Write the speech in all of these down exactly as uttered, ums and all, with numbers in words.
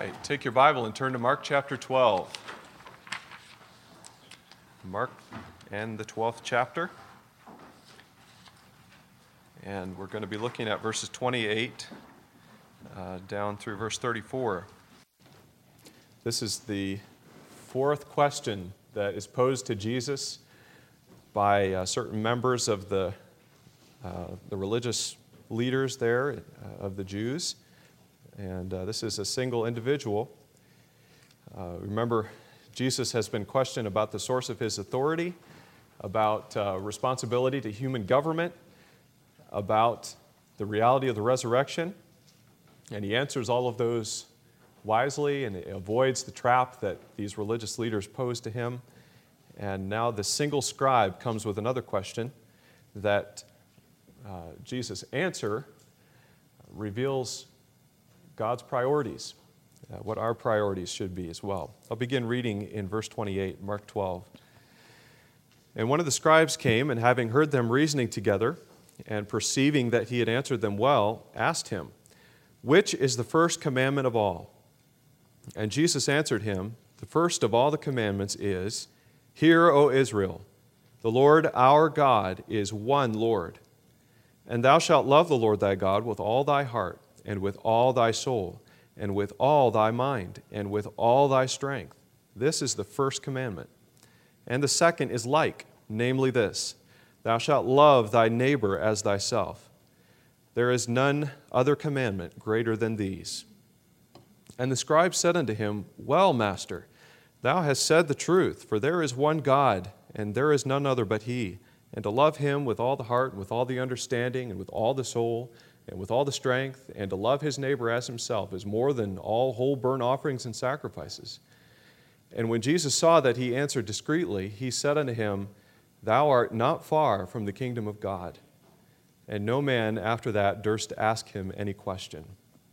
right, take your Bible and turn to Mark chapter twelve. Mark and the twelfth chapter. And we're going to be looking at verses twenty-eight uh, down through verse thirty-four. This is the fourth question that is posed to Jesus by uh, certain members of the, uh, the religious leaders there uh, of the Jews. And uh, this is a single individual. Uh, remember, Jesus has been questioned about the source of his authority, about uh, responsibility to human government, about the reality of the resurrection, and he answers all of those wisely and avoids the trap that these religious leaders pose to him. And now the single scribe comes with another question that uh, Jesus' answer reveals God's priorities, uh, what our priorities should be as well. I'll begin reading in verse twenty-eight, Mark twelve. And one of the scribes came, and having heard them reasoning together, and perceiving that he had answered them well, asked him, "Which is the first commandment of all?" And Jesus answered him, "The first of all the commandments is, Hear, O Israel, the Lord our God is one Lord. And thou shalt love the Lord thy God with all thy heart, and with all thy soul, and with all thy mind, and with all thy strength. This is the first commandment. And the second is like, namely this, Thou shalt love thy neighbor as thyself. There is none other commandment greater than these." And the scribe said unto him, "Well, Master, thou hast said the truth, for there is one God, and there is none other but He, and to love Him with all the heart, and with all the understanding, and with all the soul, and with all the strength, and to love his neighbor as himself is more than all whole burnt offerings and sacrifices." And when Jesus saw that he answered discreetly, he said unto him, "Thou art not far from the kingdom of God." And no man after that durst ask him any question.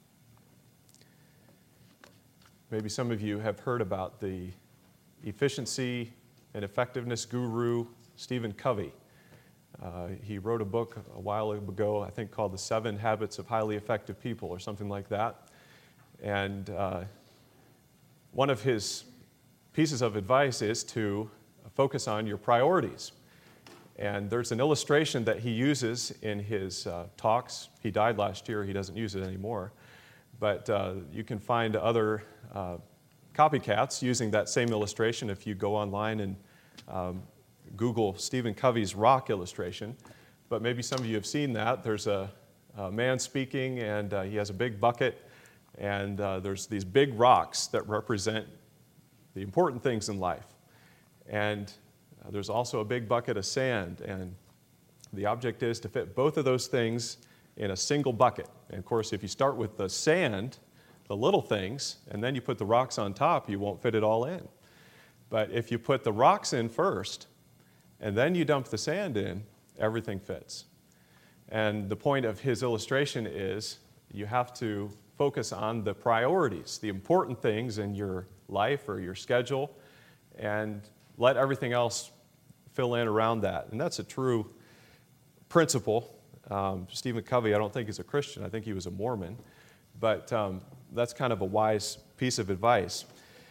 Maybe some of you have heard about the efficiency and effectiveness guru, Stephen Covey. Uh, he wrote a book a while ago, I think, called The Seven Habits of Highly Effective People, or something like that. And uh, one of his pieces of advice is to focus on your priorities. And there's an illustration that he uses in his uh, talks. He died last year, he doesn't use it anymore. But uh, you can find other uh, copycats using that same illustration if you go online and um, Google Stephen Covey's rock illustration. But maybe some of you have seen that. There's a, a man speaking, and uh, he has a big bucket, and uh, there's these big rocks that represent the important things in life. And uh, there's also a big bucket of sand, and the object is to fit both of those things in a single bucket. And of course, if you start with the sand, the little things, and then you put the rocks on top, you won't fit it all in. But if you put the rocks in first, and then you dump the sand in, everything fits. And the point of his illustration is you have to focus on the priorities, the important things in your life or your schedule, and let everything else fill in around that. And that's a true principle. Um, Stephen Covey, I don't think he's a Christian. I think he was a Mormon. But um, that's kind of a wise piece of advice.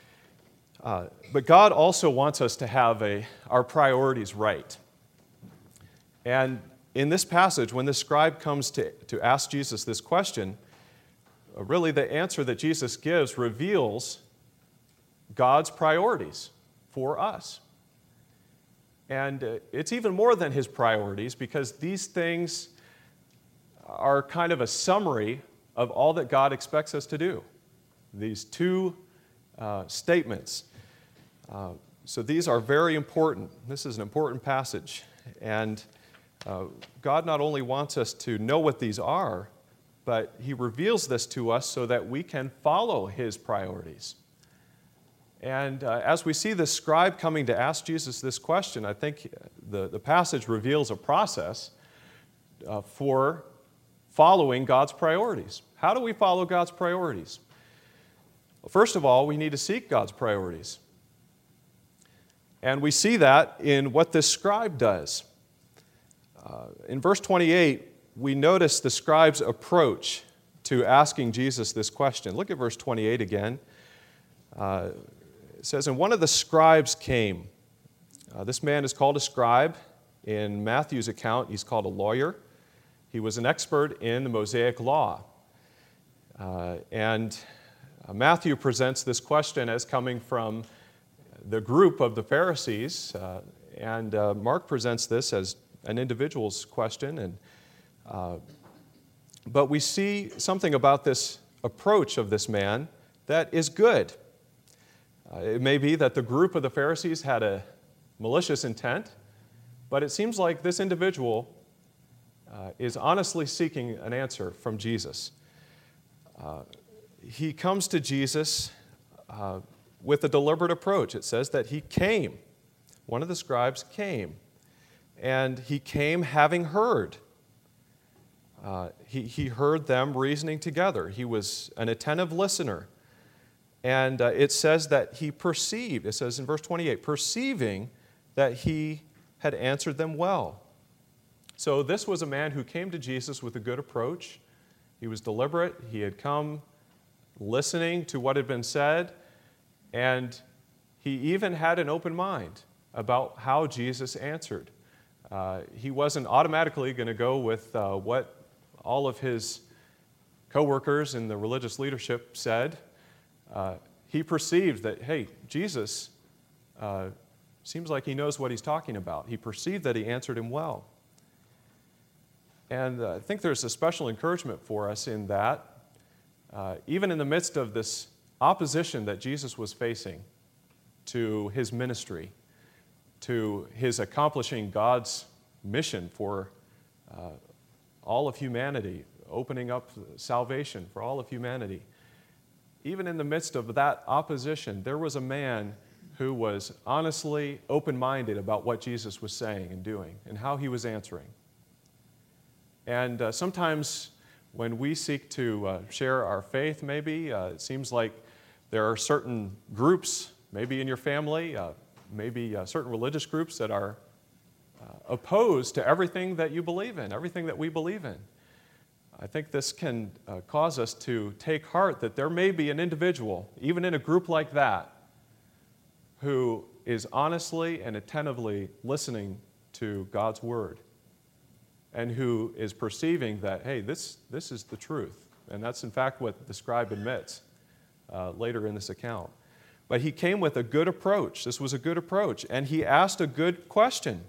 Uh, but God also wants us to have a, our priorities right. And in this passage, when the scribe comes to, to ask Jesus this question, uh, really the answer that Jesus gives reveals God's priorities for us. And uh, it's even more than his priorities, because these things are kind of a summary of all that God expects us to do. These two uh, statements. Uh, so these are very important. This is an important passage. And uh, God not only wants us to know what these are, but he reveals this to us so that we can follow his priorities. And uh, as we see this scribe coming to ask Jesus this question, I think the, the passage reveals a process uh, for following God's priorities. How do we follow God's priorities? Well, first of all, we need to seek God's priorities. And we see that in what this scribe does. Uh, in verse twenty-eight, we notice the scribe's approach to asking Jesus this question. Look at verse twenty-eight again. Uh, it says, "And one of the scribes came." Uh, this man is called a scribe. In Matthew's account, he's called a lawyer. He was an expert in the Mosaic law. Uh, and uh, Matthew presents this question as coming from the group of the Pharisees, uh, and uh, Mark presents this as an individual's question. And uh, but we see something about this approach of this man that is good. Uh, it may be that the group of the Pharisees had a malicious intent, but it seems like this individual uh, is honestly seeking an answer from Jesus. Uh, he comes to Jesus uh, with a deliberate approach. It says that he came. One of the scribes came, and he came having heard. Uh, he, he heard them reasoning together. He was an attentive listener. And uh, it says that he perceived, it says in verse twenty-eight, perceiving that he had answered them well. So this was a man who came to Jesus with a good approach. He was deliberate. He had come listening to what had been said, and he even had an open mind about how Jesus answered. Uh, he wasn't automatically going to go with uh, what all of his co-workers in the religious leadership said. Uh, he perceived that, hey, Jesus uh, seems like he knows what he's talking about. He perceived that he answered him well. And uh, I think there's a special encouragement for us in that, uh, even in the midst of this opposition that Jesus was facing to his ministry, to his accomplishing God's mission for uh, all of humanity, opening up salvation for all of humanity. Even in the midst of that opposition, there was a man who was honestly open-minded about what Jesus was saying and doing and how he was answering. And uh, sometimes when we seek to uh, share our faith, maybe, uh, it seems like there are certain groups, maybe in your family, uh, maybe uh, certain religious groups that are uh, opposed to everything that you believe in, everything that we believe in. I think this can uh, cause us to take heart that there may be an individual, even in a group like that, who is honestly and attentively listening to God's Word and who is perceiving that, hey, this, this is the truth. And that's in fact what the scribe admits uh, later in this account. But he came with a good approach. This was a good approach. And he asked a good question.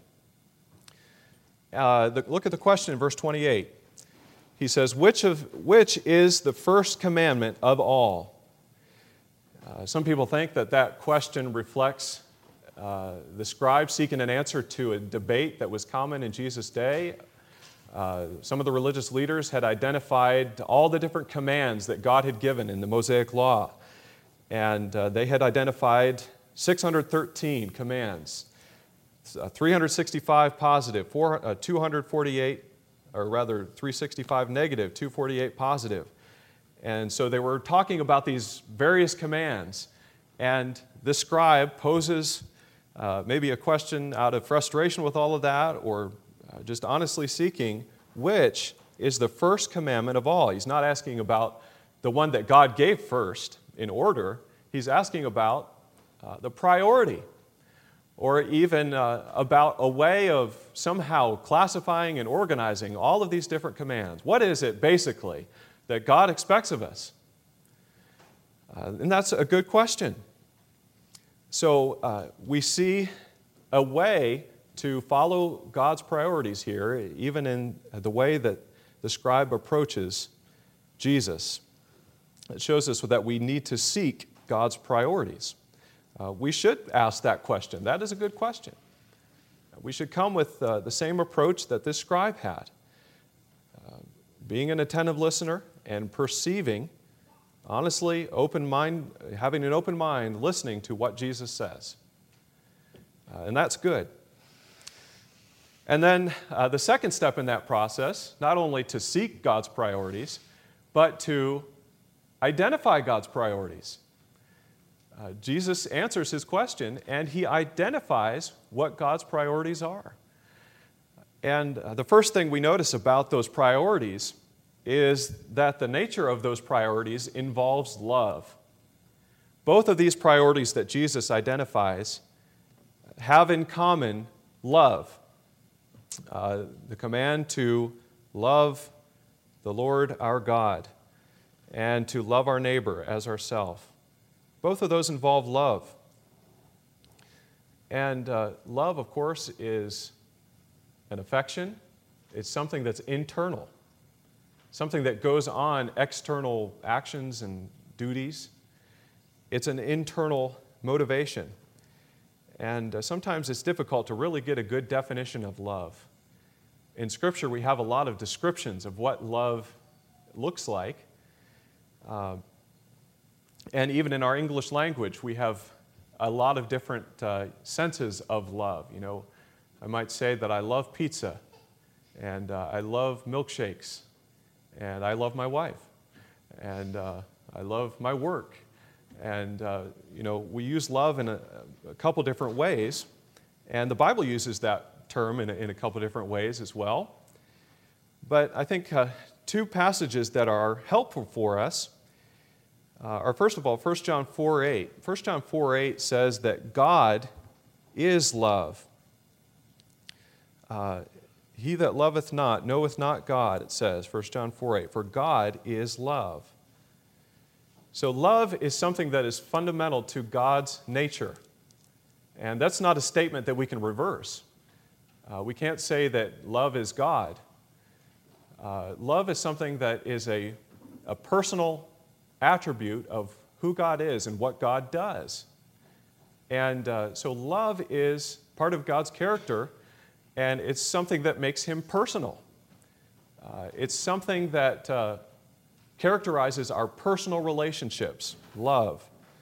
Uh, the, look at the question in verse twenty-eight. He says, which, of, which is the first commandment of all? Uh, some people think that that question reflects uh, the scribe seeking an answer to a debate that was common in Jesus' day. Uh, some of the religious leaders had identified all the different commands that God had given in the Mosaic Law. And uh, they had identified six hundred thirteen commands, uh, three hundred sixty-five positive, four, uh, two hundred forty-eight, or rather three hundred sixty-five negative, two hundred forty-eight positive. And so they were talking about these various commands. And this scribe poses uh, maybe a question out of frustration with all of that, or uh, just honestly seeking which is the first commandment of all. He's not asking about the one that God gave first in order. He's asking about uh, the priority, or even uh, about a way of somehow classifying and organizing all of these different commands. What is it, basically, that God expects of us? Uh, and that's a good question. So uh, we see a way to follow God's priorities here, even in the way that the scribe approaches Jesus. It shows us that we need to seek God's priorities. Uh, we should ask that question. That is a good question. We should come with uh, the same approach that this scribe had. Uh, being an attentive listener and perceiving, honestly, open mind, having an open mind, listening to what Jesus says. Uh, and that's good. And then uh, the second step in that process, not only to seek God's priorities, but to identify God's priorities. Uh, Jesus answers his question, and he identifies what God's priorities are. And uh, the first thing we notice about those priorities is that the nature of those priorities involves love. Both of these priorities that Jesus identifies have in common love. Uh, the command to love the Lord our God and to love our neighbor as ourselves. Both of those involve love. And uh, love, of course, is an affection. It's something that's internal, something that goes on external actions and duties. It's an internal motivation. And uh, sometimes it's difficult to really get a good definition of love. In Scripture, we have a lot of descriptions of what love looks like. Uh, and even in our English language, we have a lot of different uh, senses of love. You know, I might say that I love pizza, and uh, I love milkshakes, and I love my wife, and uh, I love my work. And, uh, you know, we use love in a, a couple different ways, and the Bible uses that term in a, in a couple different ways as well. But I think uh, two passages that are helpful for us uh, are, first of all, First John four eight. First John four eight says that God is love. Uh, he that loveth not knoweth not God, it says, First John four eight, for God is love. So love is something that is fundamental to God's nature. And that's not a statement that we can reverse. Uh, we can't say that love is God. Uh, love is something that is a, a personal attribute of who God is and what God does. And uh, so love is part of God's character, and it's something that makes Him personal. Uh, it's something that uh, characterizes our personal relationships, love.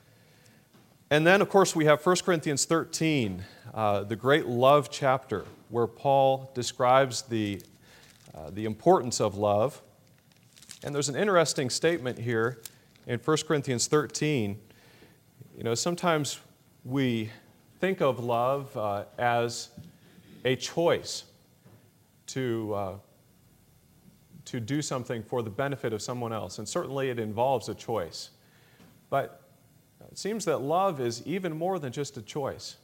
And then, of course, we have First Corinthians thirteen, uh, the great love chapter, where Paul describes the, uh, the importance of love. And there's an interesting statement here in First Corinthians thirteen. You know, sometimes we think of love uh, as a choice to uh, to do something for the benefit of someone else. And certainly it involves a choice. But it seems that love is even more than just a choice.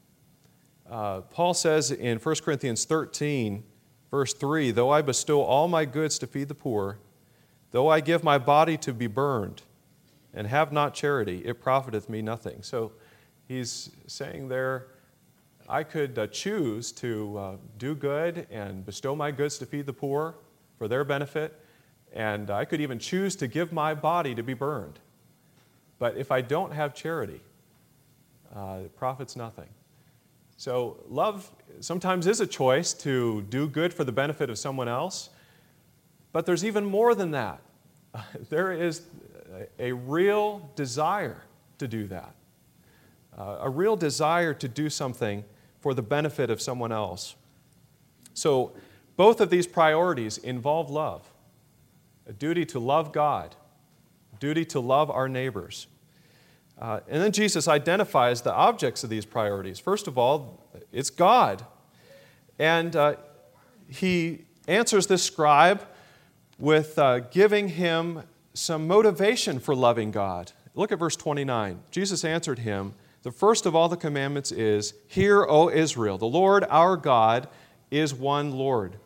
Uh, Paul says in First Corinthians thirteen, verse three, though I bestow all my goods to feed the poor, though I give my body to be burned, and have not charity, it profiteth me nothing. So he's saying there, I could uh, choose to uh, do good and bestow my goods to feed the poor for their benefit, and I could even choose to give my body to be burned. But if I don't have charity, uh, it profits nothing. So love sometimes is a choice to do good for the benefit of someone else, but there's even more than that. There is a real desire to do that, uh, a real desire to do something for the benefit of someone else. So both of these priorities involve love, a duty to love God, a duty to love our neighbors. Uh, and then Jesus identifies the objects of these priorities. First of all, it's God. And uh, he answers this scribe with uh, giving him some motivation for loving God. Look at verse twenty-nine. Jesus answered him, the first of all the commandments is, Hear, O Israel, the Lord our God is one Lord.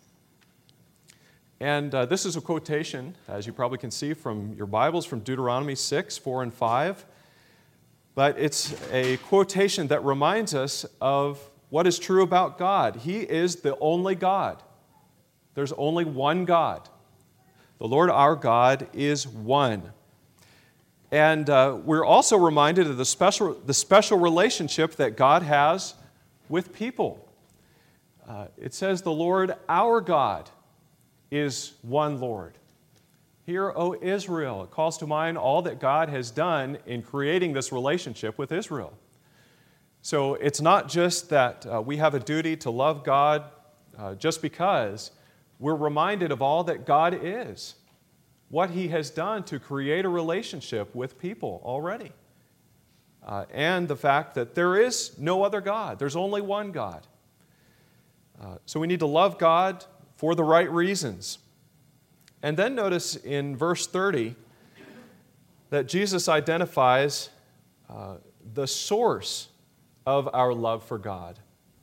And uh, this is a quotation, as you probably can see from your Bibles, from Deuteronomy six, four, and five. But it's a quotation that reminds us of what is true about God. He is the only God. There's only one God. The Lord our God is one. And uh, we're also reminded of the special, the special relationship that God has with people. Uh, it says the Lord our God is one Lord. Hear, O Israel. It calls to mind all that God has done in creating this relationship with Israel. So it's not just that uh, we have a duty to love God uh, just because. We're reminded of all that God is, what He has done to create a relationship with people already, uh, and the fact that there is no other God. There's only one God. Uh, so we need to love God for the right reasons. And then notice in verse thirty that Jesus identifies uh, the source of our love for God.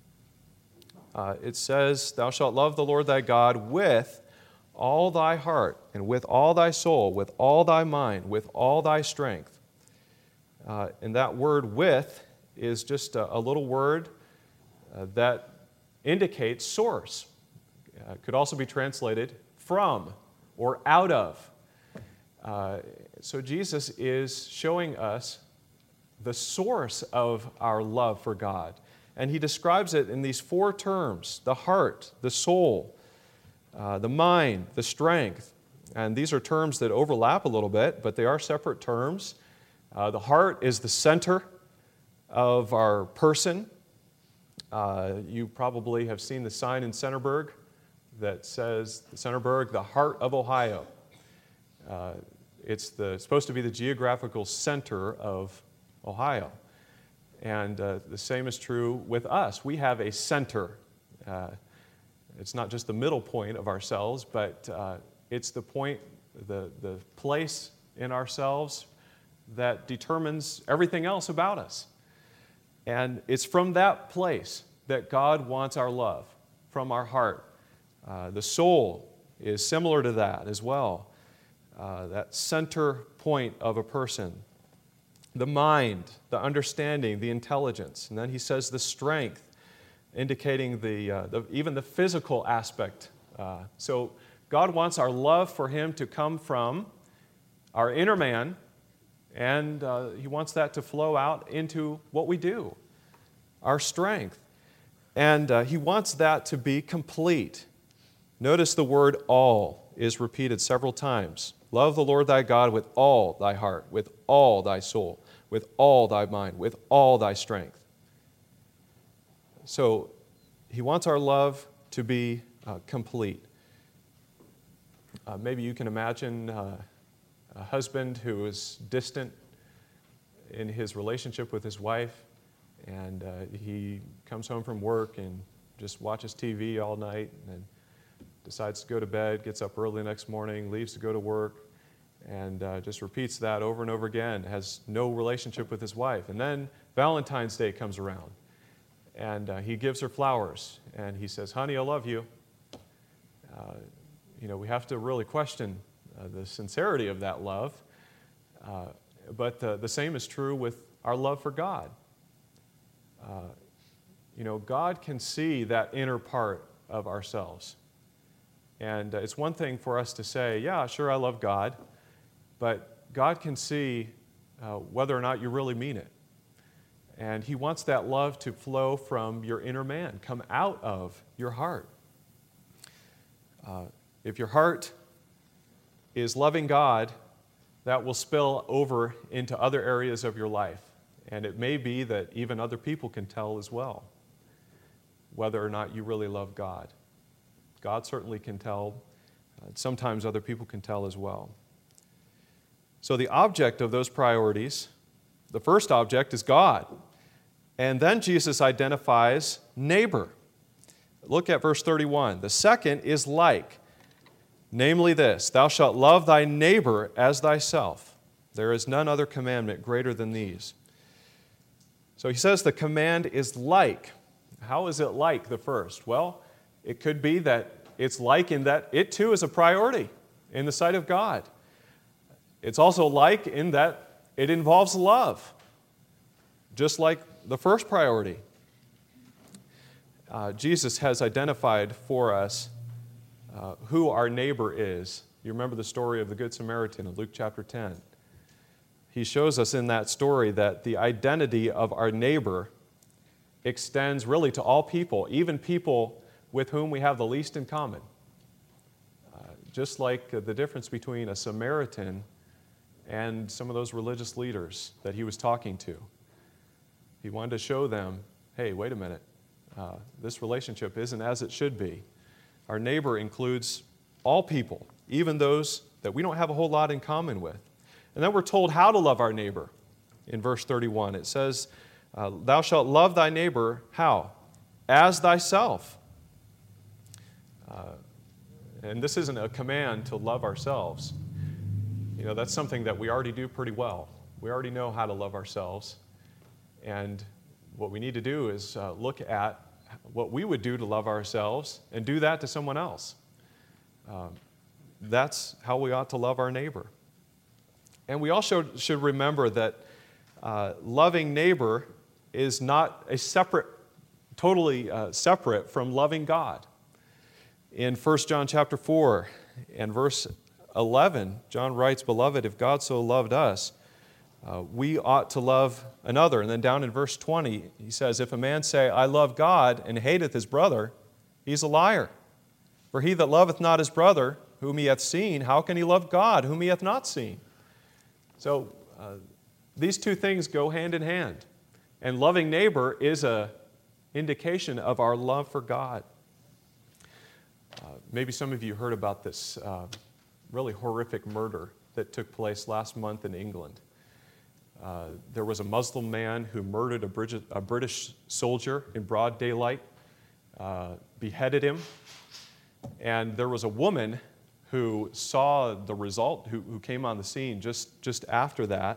Uh, it says, "Thou shalt love the Lord thy God with all thy heart, and with all thy soul, with all thy mind, with all thy strength." Uh, and that word "with" is just a, a little word uh, that indicates source. Uh, it could also be translated from or out of. Uh, so Jesus is showing us the source of our love for God. And he describes it in these four terms: the heart, the soul, uh, the mind, the strength. And these are terms that overlap a little bit, but they are separate terms. Uh, the heart is the center of our person. Uh, you probably have seen the sign in Centerburg that says, Centerburg, the heart of Ohio. Uh, it's the, supposed to be the geographical center of Ohio. And uh, the same is true with us. We have a center. Uh, it's not just the middle point of ourselves, but uh, it's the point, the, the place in ourselves that determines everything else about us. And it's from that place that God wants our love, from our heart. Uh, the soul is similar to that as well, uh, that center point of a person. The mind, the understanding, the intelligence. And then he says the strength, indicating the, uh, the even the physical aspect. Uh, so God wants our love for him to come from our inner man, and uh, he wants that to flow out into what we do, our strength. And uh, he wants that to be complete. Notice the word all is repeated several times. Love the Lord thy God with all thy heart, with all thy soul, with all thy mind, with all thy strength. So he wants our love to be uh, complete. Uh, maybe you can imagine uh, a husband who is distant in his relationship with his wife, and uh, he comes home from work and just watches T V all night and decides to go to bed, gets up early the next morning, leaves to go to work, and uh, just repeats that over and over again, has no relationship with his wife. And then Valentine's Day comes around, and uh, he gives her flowers, and he says, "Honey, I love you." Uh, you know, we have to really question uh, the sincerity of that love, uh, but uh, the same is true with our love for God. Uh, you know, God can see that inner part of ourselves. And uh, it's one thing for us to say, "Yeah, sure, I love God," but God can see uh, whether or not you really mean it. And he wants that love to flow from your inner man, come out of your heart. Uh, if your heart is loving God, that will spill over into other areas of your life. And it may be that even other people can tell as well whether or not you really love God. God certainly can tell. Uh, sometimes other people can tell as well. So the object of those priorities, the first object is God. And then Jesus identifies neighbor. Look at verse thirty-one. The second is like, namely this: thou shalt love thy neighbor as thyself. There is none other commandment greater than these. So he says the command is like. How is it like the first? Well, it could be that it's like in that it too is a priority in the sight of God. It's also like in that it involves love, just like the first priority. Uh, Jesus has identified for us uh, who our neighbor is. You remember the story of the Good Samaritan in Luke chapter ten. He shows us in that story that the identity of our neighbor extends really to all people, even people with whom we have the least in common. Uh, just like uh, the difference between a Samaritan and some of those religious leaders that he was talking to. He wanted to show them, hey, wait a minute, uh, this relationship isn't as it should be. Our neighbor includes all people, even those that we don't have a whole lot in common with. And then we're told how to love our neighbor in verse thirty-one. It says, uh, thou shalt love thy neighbor, how? As thyself. Uh, And this isn't a command to love ourselves. You know, that's something that we already do pretty well. We already know how to love ourselves. And what we need to do is uh, look at what we would do to love ourselves and do that to someone else. Um, that's how we ought to love our neighbor. And we also should remember that uh, loving neighbor is not a separate, totally uh, separate from loving God. In First John chapter four and verse eleven, John writes, "Beloved, if God so loved us, uh, we ought to love another." And then down in verse twenty, he says, "If a man say, I love God, and hateth his brother, he's a liar. For he that loveth not his brother, whom he hath seen, how can he love God, whom he hath not seen?" So uh, these two things go hand in hand. And loving neighbor is an indication of our love for God. Uh, maybe some of you heard about this uh, really horrific murder that took place last month in England. Uh, there was a Muslim man who murdered a British, a British soldier in broad daylight, uh, beheaded him, and there was a woman who saw the result, who, who came on the scene just, just after that,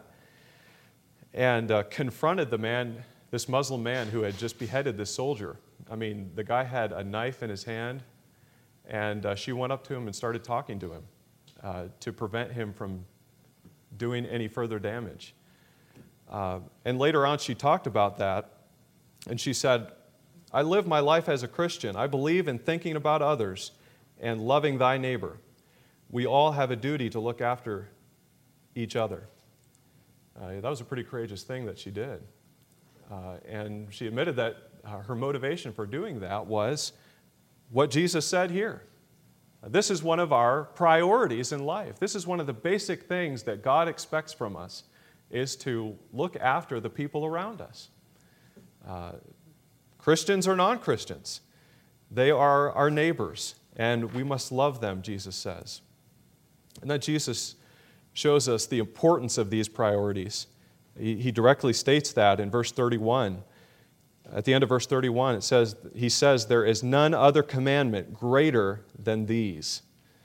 and uh, confronted the man, this Muslim man who had just beheaded this soldier. I mean, the guy had a knife in his hand, and uh, she went up to him and started talking to him uh, to prevent him from doing any further damage. Uh, and later on, she talked about that, and she said, "I live my life as a Christian. I believe in thinking about others and loving thy neighbor. We all have a duty to look after each other." Uh, that was a pretty courageous thing that she did. Uh, and she admitted that uh, her motivation for doing that was what Jesus said here. Uh, this is one of our priorities in life. This is one of the basic things that God expects from us, is to look after the people around us. Uh, Christians or non-Christians, they are our neighbors, and we must love them, Jesus says. And then Jesus shows us the importance of these priorities. He, he directly states that in verse thirty-one. At the end of verse thirty-one, it says, he says, "There is none other commandment greater than these."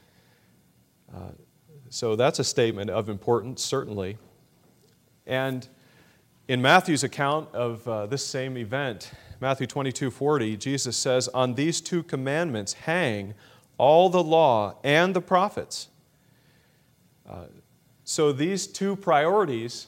Uh, so that's a statement of importance, certainly. And in Matthew's account of uh, this same event, Matthew twenty-two forty, Jesus says, "On these two commandments hang all the law and the prophets." Uh, so these two priorities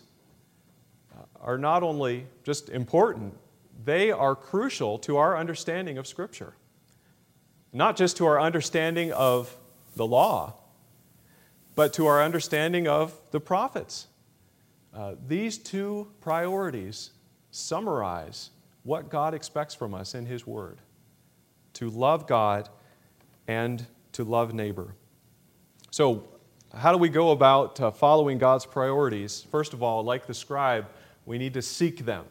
are not only just important, they are crucial to our understanding of Scripture. Not just to our understanding of the law, but to our understanding of the prophets. Uh, these two priorities summarize what God expects from us in His Word: to love God and to love neighbor. So, how do we go about uh, following God's priorities? First of all, like the scribe, we need to seek them.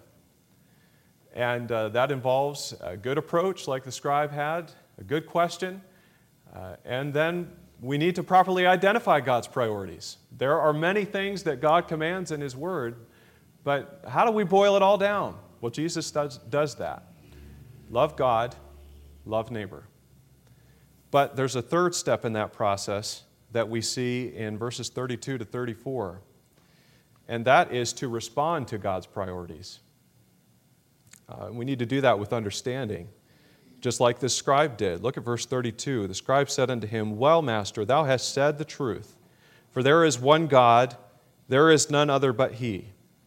And uh, that involves a good approach, like the scribe had, a good question, uh, and then we need to properly identify God's priorities. There are many things that God commands in His Word, but how do we boil it all down? Well, Jesus does, does that. Love God, love neighbor. But there's a third step in that process that we see in verses thirty-two to thirty-four, and that is to respond to God's priorities. Uh, we need to do that with understanding, just like this scribe did. Look at verse thirty-two. "The scribe said unto him, Well, master, thou hast said the truth, for there is one God, there is none other but He."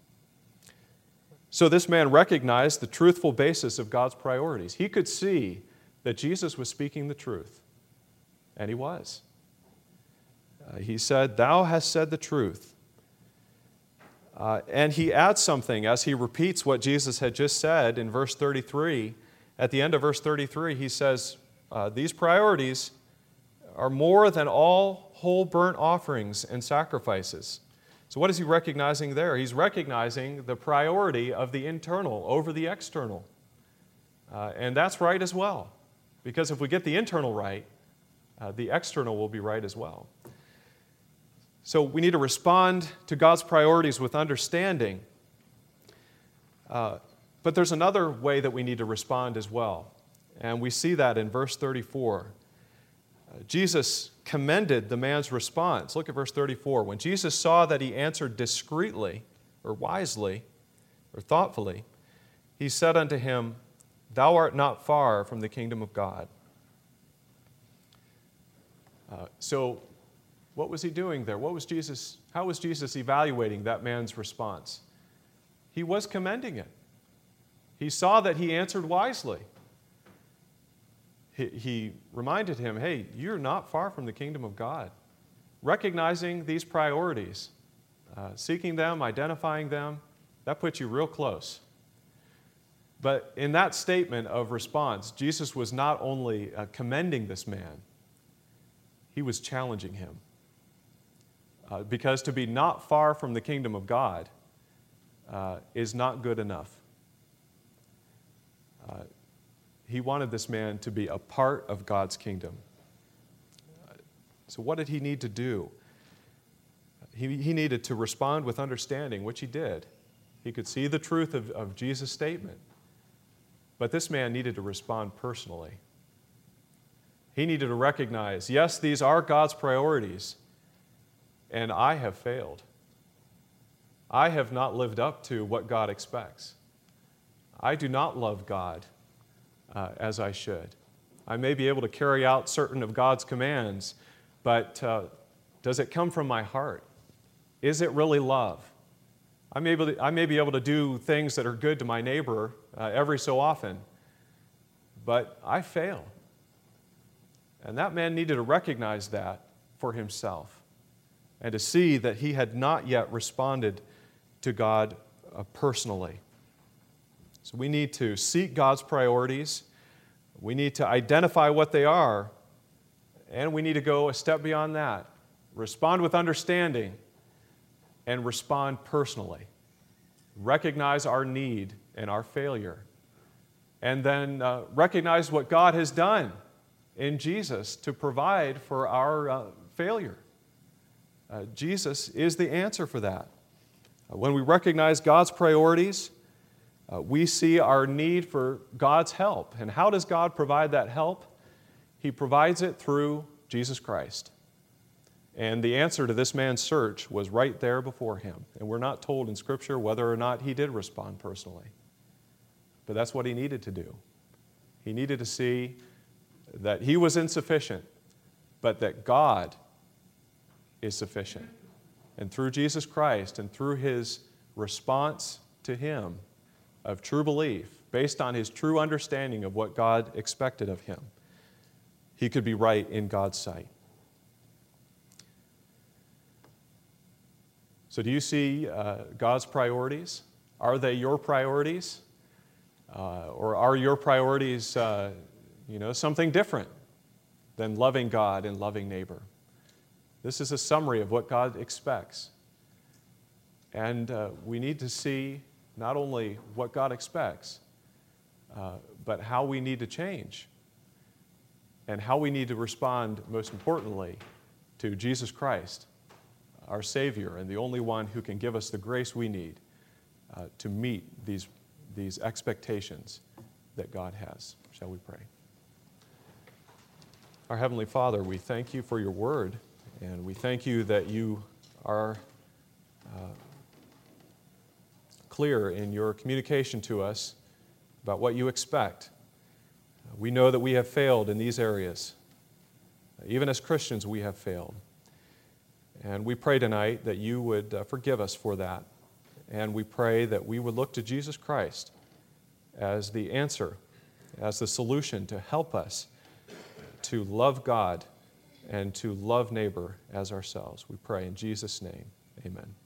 So this man recognized the truthful basis of God's priorities. He could see that Jesus was speaking the truth, and He was. Uh, he said, "Thou hast said the truth." Uh, and he adds something as he repeats what Jesus had just said in verse thirty-three. At the end of verse thirty-three, he says, uh, "These priorities are more than all whole burnt offerings and sacrifices." So what is he recognizing there? He's recognizing the priority of the internal over the external. Uh, and that's right as well. Because if we get the internal right, uh, the external will be right as well. So we need to respond to God's priorities with understanding. Uh, but there's another way that we need to respond as well. And we see that in verse thirty-four. Jesus commended the man's response. Look at verse thirty-four. When Jesus saw that he answered discreetly, or wisely, or thoughtfully, he said unto him, Thou art not far from the kingdom of God. Uh, so, what was he doing there? What was Jesus, how was Jesus evaluating that man's response? He was commending it. He saw that he answered wisely. He, he reminded him, hey, you're not far from the kingdom of God. Recognizing these priorities, uh, seeking them, identifying them, that puts you real close. But in that statement of response, Jesus was not only uh, commending this man, he was challenging him. Uh, because to be not far from the kingdom of God uh, is not good enough. Uh, he wanted this man to be a part of God's kingdom. Uh, so what did he need to do? He, he needed to respond with understanding, which he did. He could see the truth of, of Jesus' statement. But this man needed to respond personally. He needed to recognize, yes, these are God's priorities, and I have failed. I have not lived up to what God expects. I do not love God uh, as I should. I may be able to carry out certain of God's commands, but uh, does it come from my heart? Is it really love? I may, be, I may be able to do things that are good to my neighbor uh, every so often, but I fail. And that man needed to recognize that for himself and to see that he had not yet responded to God uh, personally. So we need to seek God's priorities. We need to identify what they are, and we need to go a step beyond that. Respond with understanding and respond personally. Recognize our need and our failure. And then uh, recognize what God has done in Jesus to provide for our uh, failure. Uh, Jesus is the answer for that. Uh, when we recognize God's priorities, uh, we see our need for God's help. And how does God provide that help? He provides it through Jesus Christ. And the answer to this man's search was right there before him. And we're not told in Scripture whether or not he did respond personally. But that's what he needed to do. He needed to see that he was insufficient, but that God is sufficient. And through Jesus Christ and through his response to him of true belief, based on his true understanding of what God expected of him, he could be right in God's sight. So do you see uh, God's priorities? Are they your priorities? Uh, or are your priorities uh, you know, something different than loving God and loving neighbor? This is a summary of what God expects. And uh, we need to see not only what God expects, uh, but how we need to change and how we need to respond, most importantly, to Jesus Christ, our Savior, and the only one who can give us the grace we need uh, to meet these, these expectations that God has. Shall we pray? Our Heavenly Father, we thank you for your word, and we thank you that you are uh, clear in your communication to us about what you expect. We know that we have failed in these areas. Even as Christians, we have failed. And we pray tonight that you would uh, forgive us for that. And we pray that we would look to Jesus Christ as the answer, as the solution to help us to love God and to love neighbor as ourselves. We pray in Jesus' name, amen.